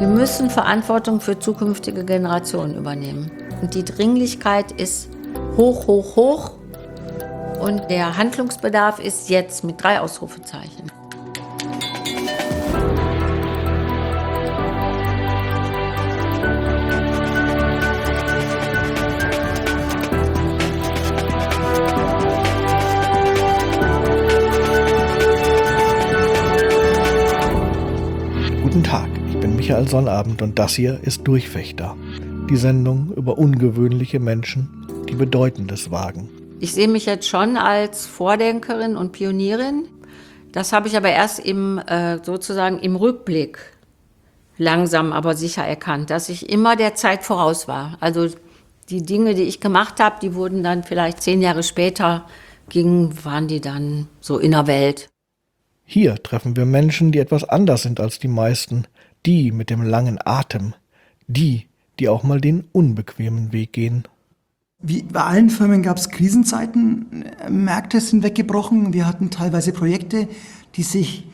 Wir müssen Verantwortung für zukünftige Generationen übernehmen. Und die Dringlichkeit ist hoch, hoch, hoch. Und der Handlungsbedarf ist jetzt mit 3 Ausrufezeichen. Guten Tag, ich bin Michael Sonnabend und das hier ist Durchfechter. Die Sendung über ungewöhnliche Menschen, die Bedeutendes wagen. Ich sehe mich jetzt schon als Vordenkerin und Pionierin. Das habe ich aber erst sozusagen im Rückblick langsam aber sicher erkannt, dass ich immer der Zeit voraus war. Also die Dinge, die ich gemacht habe, die wurden dann vielleicht 10 Jahre später, waren die dann so in der Welt. Hier treffen wir Menschen, die etwas anders sind als die meisten. Die mit dem langen Atem. Die auch mal den unbequemen Weg gehen. Wie bei allen Firmen gab es Krisenzeiten, Märkte sind weggebrochen, wir hatten teilweise Projekte, die sich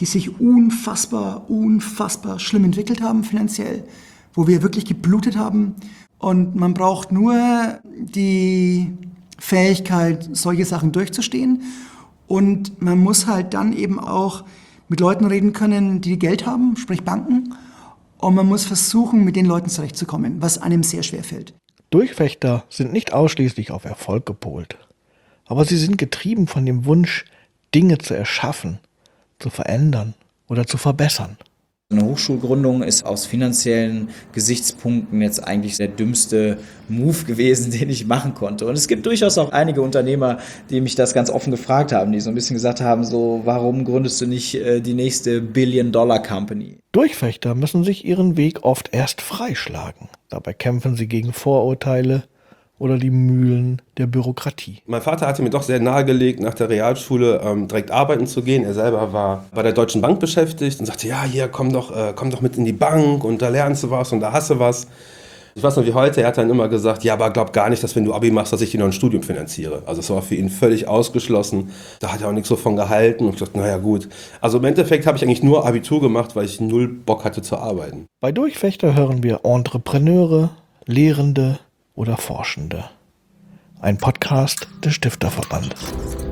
unfassbar schlimm entwickelt haben finanziell, wo wir wirklich geblutet haben. Und man braucht nur die Fähigkeit, solche Sachen durchzustehen. Und man muss halt dann eben auch mit Leuten reden können, die Geld haben, sprich Banken. Und man muss versuchen, mit den Leuten zurechtzukommen, was einem sehr schwer fällt. Durchfechter sind nicht ausschließlich auf Erfolg gepolt. Aber sie sind getrieben von dem Wunsch, Dinge zu erschaffen, zu verändern oder zu verbessern. Eine Hochschulgründung ist aus finanziellen Gesichtspunkten jetzt eigentlich der dümmste Move gewesen, den ich machen konnte. Und es gibt durchaus auch einige Unternehmer, die mich das ganz offen gefragt haben, die so ein bisschen gesagt haben, so, warum gründest du nicht die nächste Billion-Dollar-Company? Durchfechter müssen sich ihren Weg oft erst freischlagen. Dabei kämpfen sie gegen Vorurteile oder die Mühlen der Bürokratie. Mein Vater hatte mir doch sehr nahegelegt, nach der Realschule direkt arbeiten zu gehen. Er selber war bei der Deutschen Bank beschäftigt und sagte, ja, hier, komm doch mit in die Bank und da lernst du was und da hast du was. Ich weiß noch wie heute, er hat dann immer gesagt, ja, aber glaub gar nicht, dass wenn du Abi machst, dass ich dir noch ein Studium finanziere. Also es war für ihn völlig ausgeschlossen. Da hat er auch nichts so von gehalten und ich dachte, naja gut. Also im Endeffekt habe ich eigentlich nur Abitur gemacht, weil ich null Bock hatte zu arbeiten. Bei Durchfechter hören wir Entrepreneure, Lehrende oder Forschende. Ein Podcast des Stifterverbandes.